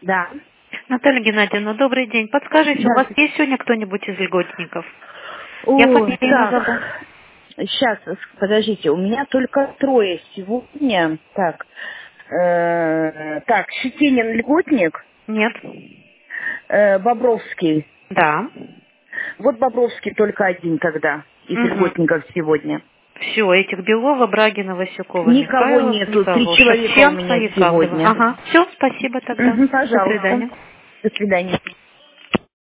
Да. Наталья Геннадьевна, добрый день. Подскажите, у вас есть сегодня кто-нибудь из льготников? Я фамилию назову. Сейчас, подождите, у меня только 3 сегодня. Так, Щетинин льготник, Нет. Бобровский. Да. Вот Бобровский только один тогда из льготников сегодня. Все, этих Белова, Брагина, Васюкова, Никого Михайлов, нету, 3 никого. человека у Шевченко, меня Яковлева. сегодня. Ага. Все, спасибо тогда. До Пожалуйста. свидания. До свидания.